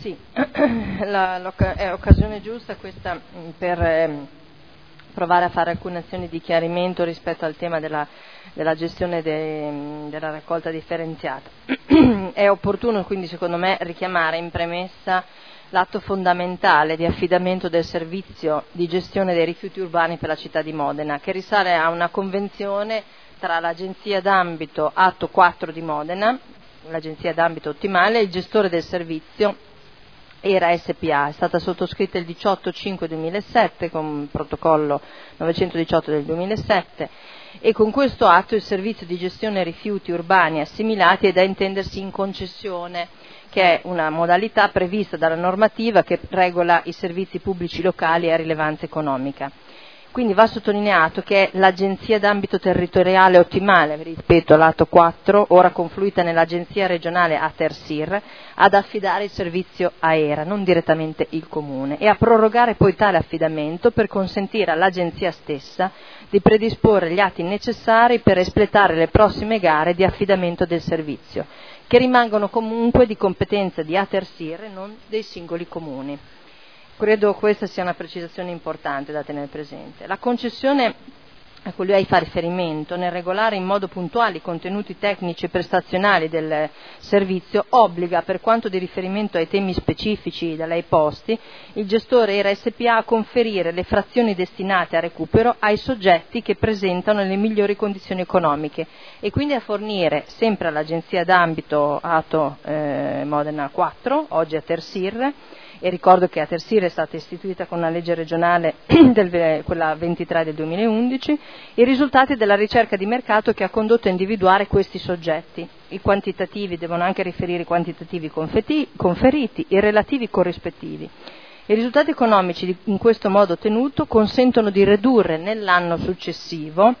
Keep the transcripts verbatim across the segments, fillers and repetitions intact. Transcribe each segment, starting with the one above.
Sì, la, l'oc- è occasione giusta questa per ehm, provare a fare alcune azioni di chiarimento rispetto al tema della, della gestione de, della raccolta differenziata. È opportuno quindi secondo me richiamare in premessa l'atto fondamentale di affidamento del servizio di gestione dei rifiuti urbani per la città di Modena, che risale a una convenzione tra l'Agenzia d'ambito Atto quattro di Modena, l'Agenzia d'ambito ottimale, e il gestore del servizio Era S P A. È stata sottoscritta il diciotto cinque duemilasette con il protocollo novecentodiciotto del duemilasette, e con questo atto il servizio di gestione rifiuti urbani assimilati è da intendersi in concessione, che è una modalità prevista dalla normativa che regola i servizi pubblici locali a rilevanza economica. Quindi va sottolineato che è l'Agenzia d'ambito territoriale ottimale, ripeto l'atto quattro, ora confluita nell'Agenzia regionale Atersir, ad affidare il servizio a ERA, non direttamente il Comune, e a prorogare poi tale affidamento per consentire all'Agenzia stessa di predisporre gli atti necessari per espletare le prossime gare di affidamento del servizio, che rimangono comunque di competenza di Atersir e non dei singoli comuni. Credo questa sia una precisazione importante da tenere presente. La concessione a cui lei fa riferimento, nel regolare in modo puntuale i contenuti tecnici e prestazionali del servizio, obbliga, per quanto di riferimento ai temi specifici da lei posti, il gestore Era S P A a conferire le frazioni destinate a recupero ai soggetti che presentano le migliori condizioni economiche, e quindi a fornire sempre all'Agenzia d'ambito Atto eh, Modena quattro, oggi Atersir, e ricordo che Atersir è stata istituita con una legge regionale, del, quella ventitré del duemilaundici, i risultati della ricerca di mercato che ha condotto a individuare questi soggetti. I quantitativi devono anche riferire i quantitativi confeti, conferiti, i relativi corrispettivi. I risultati economici in questo modo ottenuto consentono di ridurre nell'anno successivo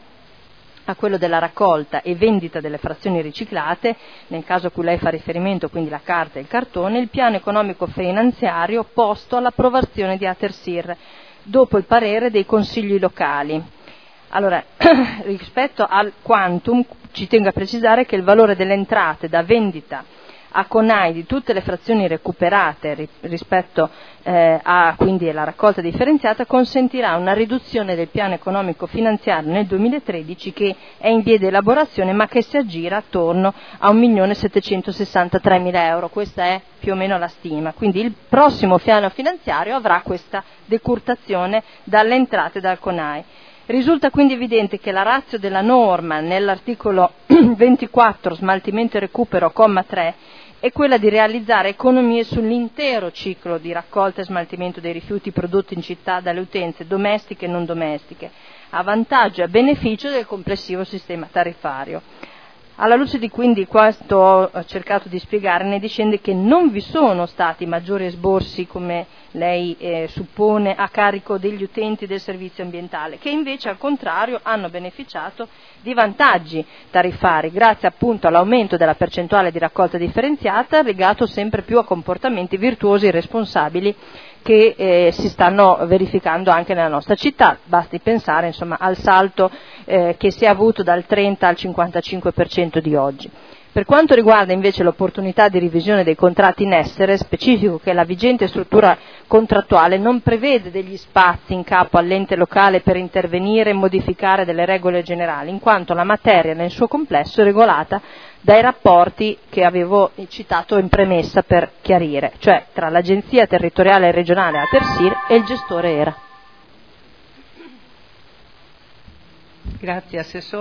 a quello della raccolta e vendita delle frazioni riciclate, nel caso a cui lei fa riferimento, quindi la carta e il cartone, il piano economico finanziario posto all'approvazione di Atersir, dopo il parere dei consigli locali. Allora, rispetto al quantum, ci tengo a precisare che il valore delle entrate da vendita a CONAI di tutte le frazioni recuperate rispetto eh, a quindi alla raccolta differenziata consentirà una riduzione del piano economico finanziario nel duemilatredici, che è in via di elaborazione ma che si aggira attorno a un milione settecentosessantatremila euro. Questa è più o meno la stima. Quindi il prossimo piano finanziario avrà questa decurtazione dalle entrate dal CONAI. Risulta quindi evidente che la ratio della norma nell'articolo ventiquattro smaltimento e recupero, comma tre, è quella di realizzare economie sull'intero ciclo di raccolta e smaltimento dei rifiuti prodotti in città dalle utenze domestiche e non domestiche, a vantaggio e a beneficio del complessivo sistema tariffario. Alla luce di quindi questo ho cercato di spiegare, ne discende che non vi sono stati maggiori esborsi, come lei eh, suppone, a carico degli utenti del servizio ambientale, che invece al contrario hanno beneficiato di vantaggi tariffari, grazie appunto all'aumento della percentuale di raccolta differenziata, legato sempre più a comportamenti virtuosi e responsabili che eh, si stanno verificando anche nella nostra città. Basti pensare insomma al salto eh, che si è avuto dal trenta al cinquantacinque per cento di oggi. Per quanto riguarda invece l'opportunità di revisione dei contratti in essere, specifico che la vigente struttura contrattuale non prevede degli spazi in capo all'ente locale per intervenire e modificare delle regole generali, in quanto la materia nel suo complesso è regolata dai rapporti che avevo citato in premessa per chiarire, cioè tra l'Agenzia Territoriale Regionale Atersir e il gestore Era. Grazie Assessore.